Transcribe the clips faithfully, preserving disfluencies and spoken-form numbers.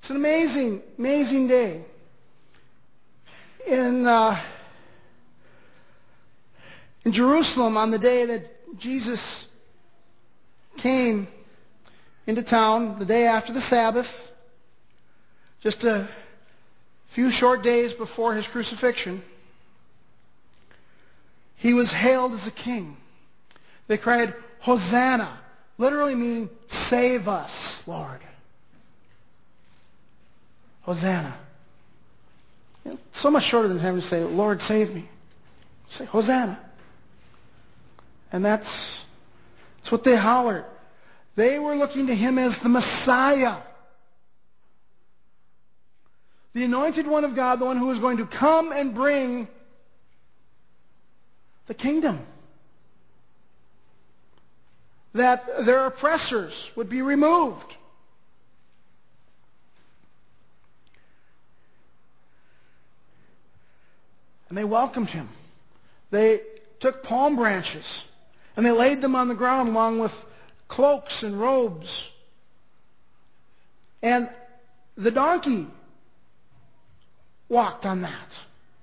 It's an amazing, amazing day. In, uh, in Jerusalem, on the day that Jesus came into town, the day after the Sabbath, just a few short days before his crucifixion, he was hailed as a king. They cried, Hosanna, literally meaning, save us, Lord. Hosanna. You know, so much shorter than having to say, Lord, save me. Say, Hosanna. And that's, that's what they hollered. They were looking to him as the Messiah. The anointed one of God, the one who was going to come and bring the kingdom. That their oppressors would be removed. And they welcomed him. They took palm branches and they laid them on the ground along with cloaks and robes. And the donkey walked on that.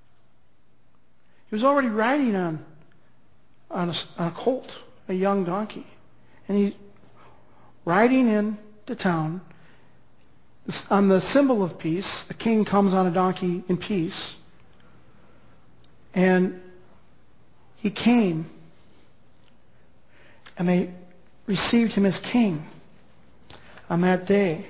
He was already riding on, on, a, on a colt, a young donkey. And he's riding into town. On the symbol of peace, a king comes on a donkey in peace. And he came, and they received him as king on that day.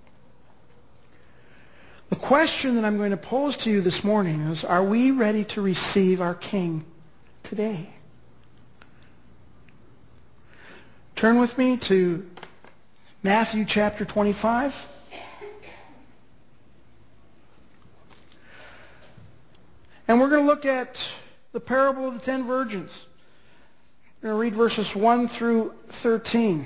The question that I'm going to pose to you this morning is, are we ready to receive our king today? Turn with me to Matthew chapter twenty-five. And we're going to look at the parable of the ten virgins. We're going to read verses one through thirteen.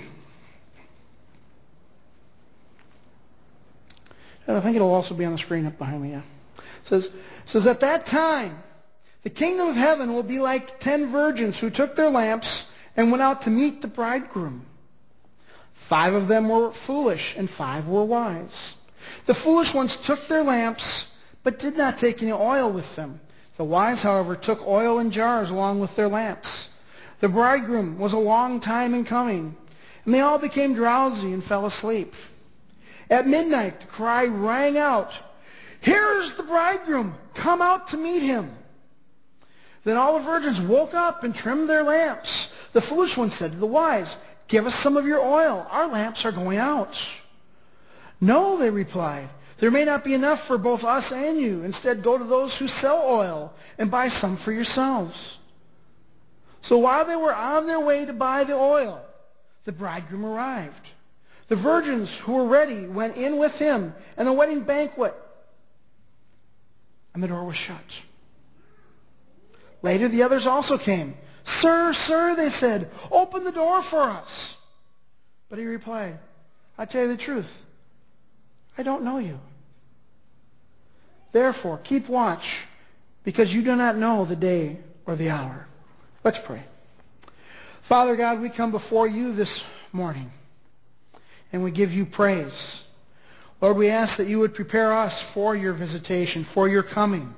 And I think it'll also be on the screen up behind me. Yeah. It says, it says, at that time, the kingdom of heaven will be like ten virgins who took their lamps and went out to meet the bridegroom. Five of them were foolish and five were wise. The foolish ones took their lamps but did not take any oil with them. The wise, however, took oil in jars along with their lamps. The bridegroom was a long time in coming, and they all became drowsy and fell asleep. At midnight, the cry rang out, "Here's the bridegroom! Come out to meet him!" Then all the virgins woke up and trimmed their lamps. The foolish one said to the wise, "Give us some of your oil. Our lamps are going out." "No," they replied. "There may not be enough for both us and you. Instead, go to those who sell oil and buy some for yourselves." So while they were on their way to buy the oil, the bridegroom arrived. The virgins who were ready went in with him, and the wedding banquet, and the door was shut. Later, the others also came. "Sir, sir," they said, "open the door for us." But he replied, "I tell you the truth, I don't know you. Therefore, keep watch, because you do not know the day or the hour." Let's pray. Father God, we come before you this morning, and we give you praise. Lord, we ask that you would prepare us for your visitation, for your coming.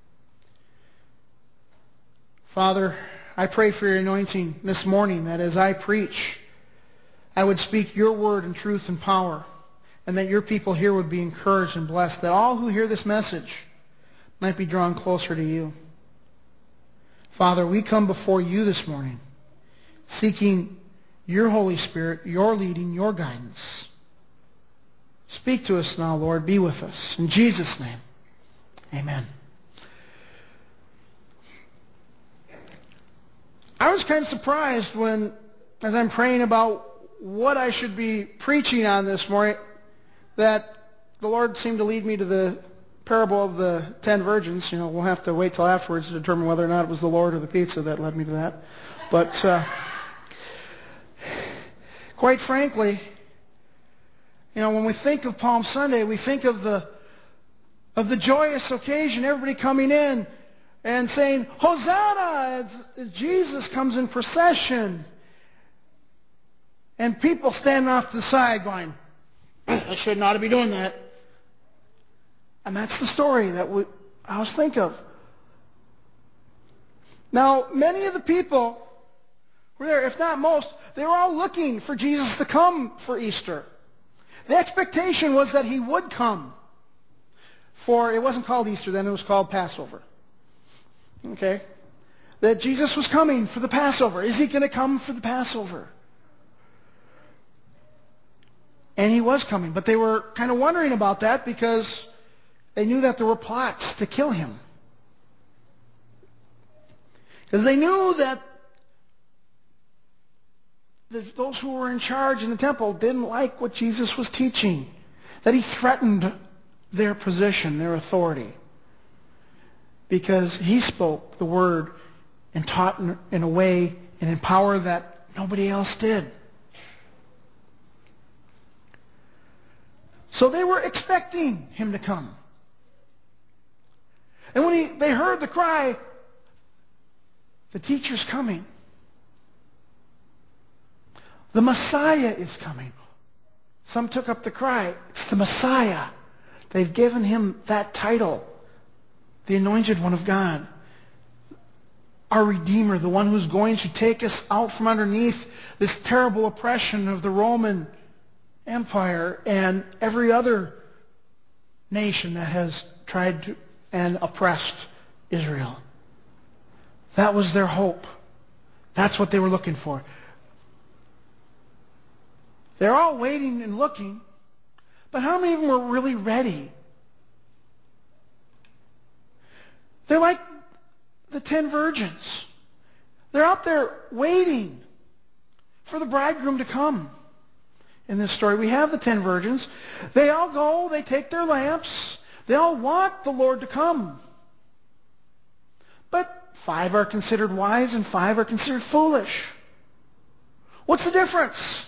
Father, I pray for your anointing this morning, that as I preach, I would speak your word in truth and power, and that your people here would be encouraged and blessed, that all who hear this message might be drawn closer to you. Father, we come before you this morning, seeking your Holy Spirit, your leading, your guidance. Speak to us now, Lord. Be with us. In Jesus' name, amen. I was kind of surprised when, as I'm praying about what I should be preaching on this morning, that the Lord seemed to lead me to the parable of the ten virgins. You know, we'll have to wait till afterwards to determine whether or not it was the Lord or the pizza that led me to that. But uh, quite frankly, you know, when we think of Palm Sunday, we think of the of the joyous occasion, everybody coming in and saying, "Hosanna!" as, as Jesus comes in procession, and people standing off to the side going, "I should not be doing that." And that's the story that we, I always think of. Now, many of the people who were there, if not most, they were all looking for Jesus to come for Easter. The expectation was that he would come. For it wasn't called Easter then, it was called Passover. Okay? That Jesus was coming for the Passover. Is he going to come for the Passover? And he was coming, but they were kind of wondering about that because they knew that there were plots to kill him. Because they knew that the, those who were in charge in the temple didn't like what Jesus was teaching. That he threatened their position, their authority. Because he spoke the word and taught in, in a way and in power that nobody else did. So they were expecting him to come. And when he, they heard the cry, the teacher's coming. The Messiah is coming. Some took up the cry, it's the Messiah. They've given him that title, the Anointed One of God. Our Redeemer, the one who's going to take us out from underneath this terrible oppression of the Roman Empire and every other nation that has tried to and oppressed Israel. That was their hope. That's what they were looking for. They're all waiting and looking, but how many of them were really ready? They're like the ten virgins. They're out there waiting for the bridegroom to come. In this story, we have the ten virgins. They all go, they take their lamps. They all want the Lord to come. But five are considered wise and five are considered foolish. What's the difference?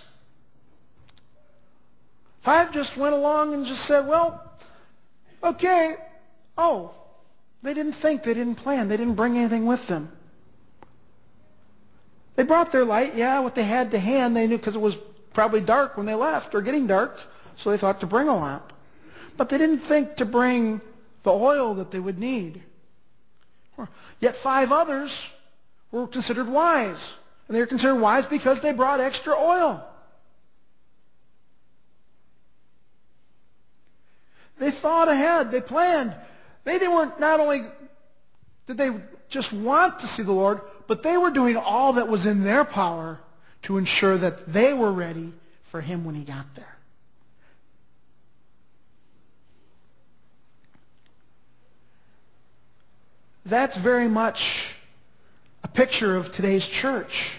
Five just went along and just said, well, okay, oh, they didn't think, they didn't plan, they didn't bring anything with them. They brought their light, yeah, what they had to hand, they knew because it was probably dark when they left, or getting dark, so they thought to bring a lamp. But they didn't think to bring the oil that they would need. Yet five others were considered wise. And they were considered wise because they brought extra oil. They thought ahead. They planned. They weren't, not only did they just want to see the Lord, but they were doing all that was in their power to ensure that they were ready for him when he got there. That's very much a picture of today's church.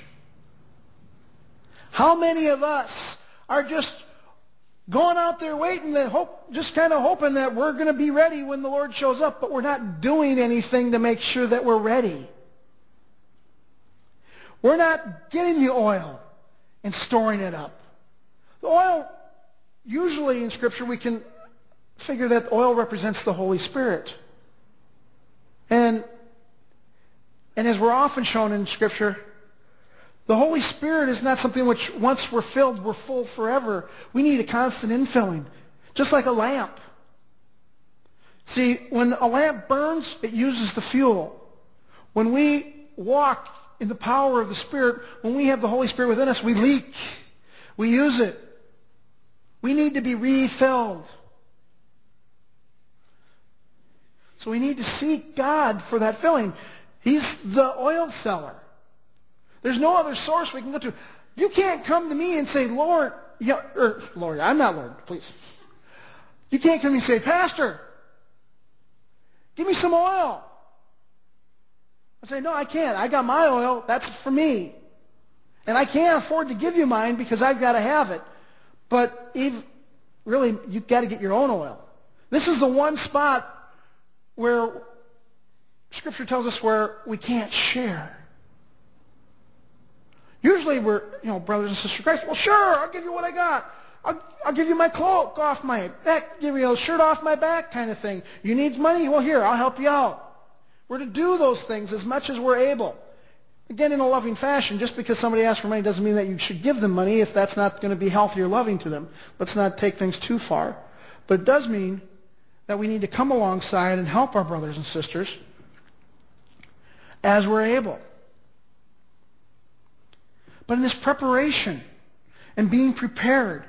How many of us are just going out there waiting and hope, just kind of hoping that we're going to be ready when the Lord shows up, but we're not doing anything to make sure that we're ready? We're not getting the oil and storing it up. The oil, usually in Scripture, we can figure that oil represents the Holy Spirit. And, and as we're often shown in Scripture, the Holy Spirit is not something which once we're filled, we're full forever. We need a constant infilling, just like a lamp. See, when a lamp burns, it uses the fuel. When we walk in the power of the Spirit, when we have the Holy Spirit within us, we leak. We use it. We need to be refilled. So we need to seek God for that filling. He's the oil seller. There's no other source we can go to. You can't come to me and say, Lord, you know, or Lord, I'm not Lord, please. You can't come to me and say, Pastor, give me some oil. I say, no, I can't. I got my oil. That's for me. And I can't afford to give you mine because I've got to have it. But Eve, really, you've got to get your own oil. This is the one spot where Scripture tells us where we can't share. Usually we're, you know, brothers and sisters in Christ, well, sure, I'll give you what I got. I'll, I'll give you my cloak off my back, give you a shirt off my back kind of thing. You need money? Well, here, I'll help you out. We're to do those things as much as we're able. Again, in a loving fashion. Just because somebody asks for money doesn't mean that you should give them money if that's not going to be healthy or loving to them. Let's not take things too far. But it does mean that we need to come alongside and help our brothers and sisters as we're able. But in this preparation and being prepared,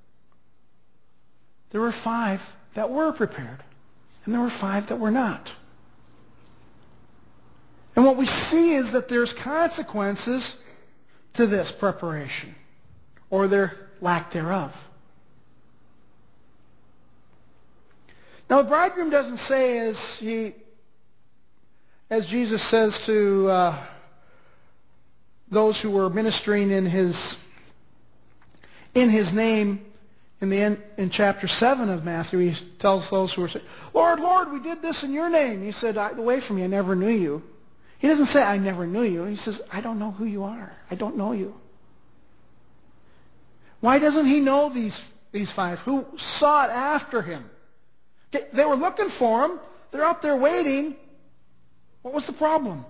there were five that were prepared, and there were five that were not. And what we see is that there's consequences to this preparation, or their lack thereof. Now, the bridegroom doesn't say, as he, as Jesus says to uh, those who were ministering in his in his name in the end, in chapter seven of Matthew, he tells those who are saying, "Lord, Lord, we did this in your name." He said, "Away from me, I never knew you." He doesn't say, "I never knew you." He says, "I don't know who you are. I don't know you." Why doesn't he know these these five who sought after him? They were looking for him. They're out there waiting. What was the problem?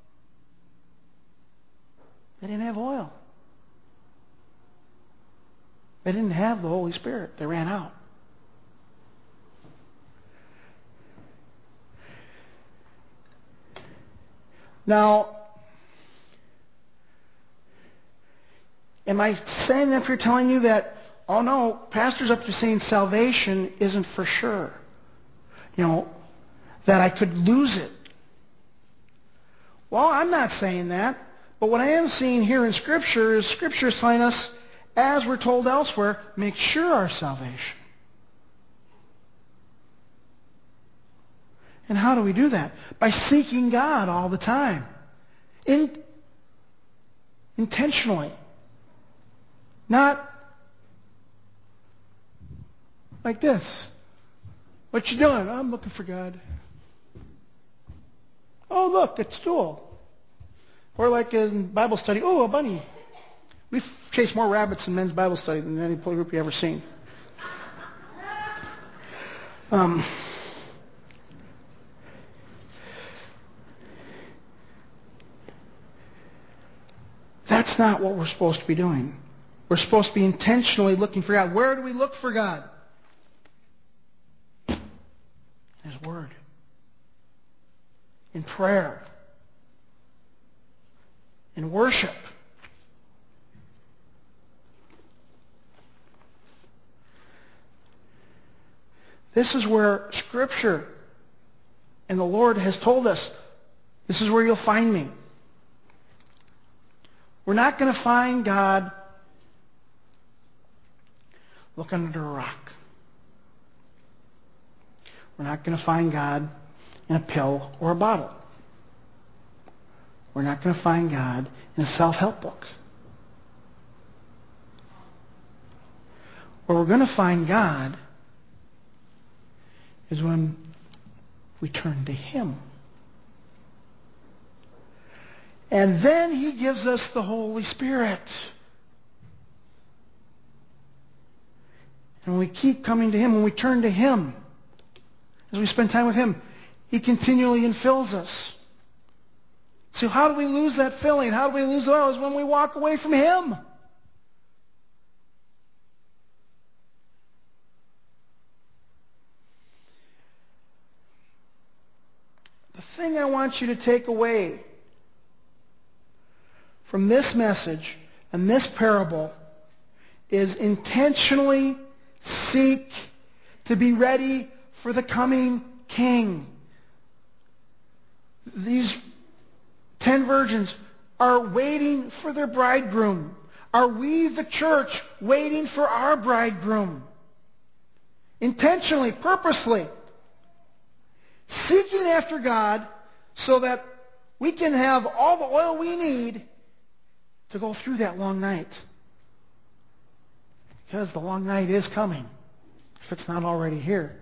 They didn't have oil. They didn't have the Holy Spirit. They ran out. Now, am I saying up here telling you that, oh no, pastors up there saying salvation isn't for sure? You know, that I could lose it. Well, I'm not saying that. But what I am seeing here in Scripture is Scripture is telling us, as we're told elsewhere, make sure our salvation. And how do we do that? By seeking God all the time. In, intentionally. Not like this. What you doing? Oh, I'm looking for God. Oh, look, a stool. Or like in Bible study, oh, a bunny. We've chased more rabbits in men's Bible study than any group you've ever seen. Um, that's not what we're supposed to be doing. We're supposed to be intentionally looking for God. Where do we look for God? In His Word. In prayer. In worship. This is where Scripture and the Lord has told us, this is where you'll find me. We're not going to find God looking under a rock. We're not going to find God in a pill or a bottle. We're not going to find God in a self-help book. Where we're going to find God is when we turn to Him. And then He gives us the Holy Spirit. And when we keep coming to Him, when we turn to Him, as we spend time with Him, He continually infills us. So how do we lose that filling? How do we lose oil? Is when we walk away from Him. The thing I want you to take away from this message and this parable is intentionally seek to be ready for the coming King. These ten virgins are waiting for their bridegroom. Are we, the church, waiting for our bridegroom? Intentionally, purposely, seeking after God so that we can have all the oil we need to go through that long night. Because the long night is coming, if it's not already here.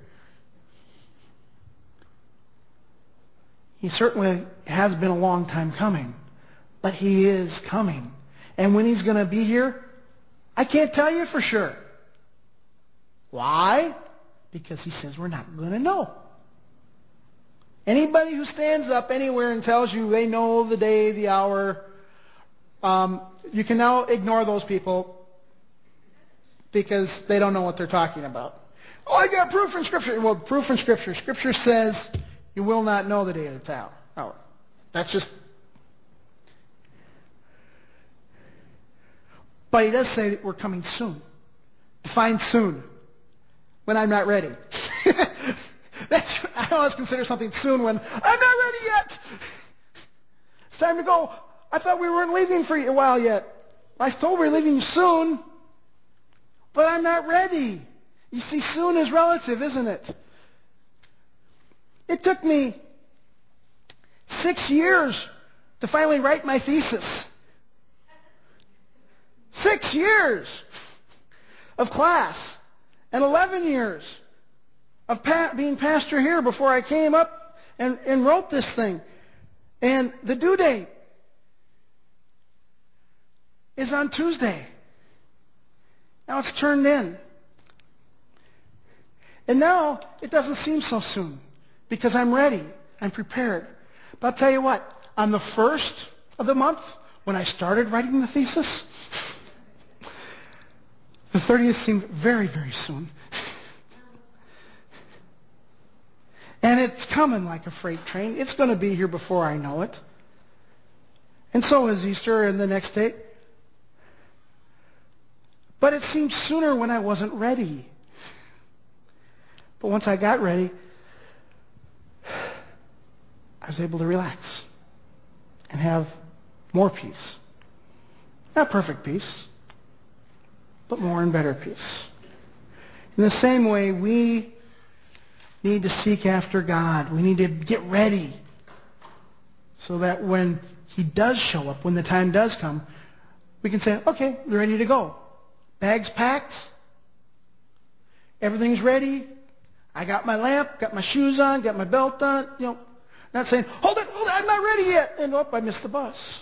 He certainly has been a long time coming, but He is coming. And when He's going to be here, I can't tell you for sure. Why? Because He says we're not going to know. Anybody who stands up anywhere and tells you they know the day, the hour, um, you can now ignore those people because they don't know what they're talking about. Oh, I got proof from Scripture. Well, proof from Scripture. Scripture says you will not know the day of the hour. Oh, that's just... But he does say that we're coming soon. Define soon. When I'm not ready. That's, I always consider something soon when I'm not ready yet. It's time to go. I thought we weren't leaving for a while yet. I was told we're leaving soon, but I'm not ready. You see, soon is relative, isn't it? It took me six years to finally write my thesis. Six years of class and eleven years of pa- being pastor here before I came up and, and wrote this thing. And the due date is on Tuesday. Now it's turned in. And now it doesn't seem so soon because I'm ready. I'm prepared. But I'll tell you what, on the first of the month, when I started writing the thesis, the thirtieth seemed very, very soon. And it's coming like a freight train. It's going to be here before I know it. And so is Easter and the next day. But it seemed sooner when I wasn't ready. But once I got ready, I was able to relax and have more peace. Not perfect peace, but more and better peace. In the same way, we need to seek after God. We need to get ready so that when He does show up, when the time does come, we can say, okay, we're ready to go. Bags packed. Everything's ready. I got my lamp, got my shoes on, got my belt on. You know, not saying, hold it, hold it, I'm not ready yet. And oh, I missed the bus.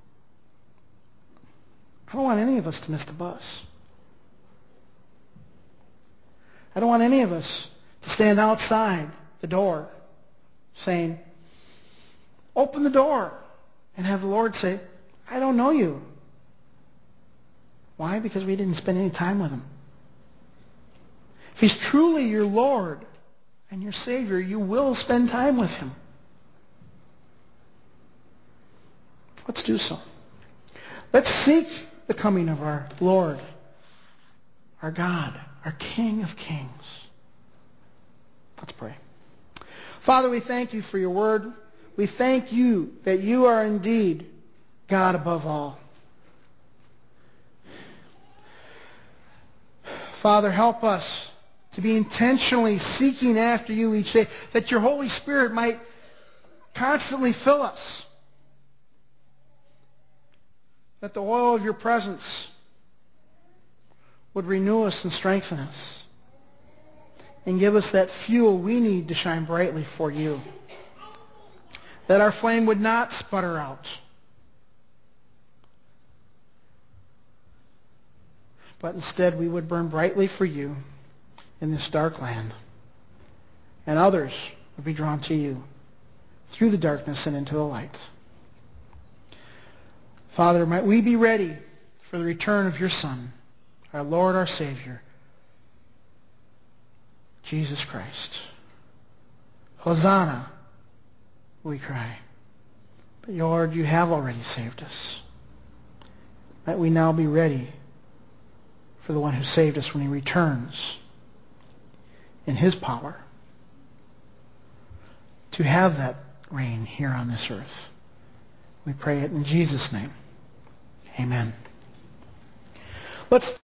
I don't want any of us to miss the bus. I don't want any of us to stand outside the door saying, open the door, and have the Lord say, I don't know you. Why? Because we didn't spend any time with Him. If He's truly your Lord and your Savior, you will spend time with Him. Let's do so. Let's seek the coming of our Lord, our God, our King of Kings. Let's pray. Father, we thank You for Your word. We thank You that You are indeed God above all. Father, help us to be intentionally seeking after You each day, that Your Holy Spirit might constantly fill us, that the oil of Your presence would renew us and strengthen us and give us that fuel we need to shine brightly for You, that our flame would not sputter out, but instead we would burn brightly for You in this dark land, and others would be drawn to You through the darkness and into the light. Father, might we be ready for the return of Your Son, our Lord, our Savior, Jesus Christ. Hosanna, we cry. But Lord, You have already saved us. Might we now be ready for the one who saved us when He returns in His power to have that reign here on this earth. We pray it in Jesus' name. Amen. Let's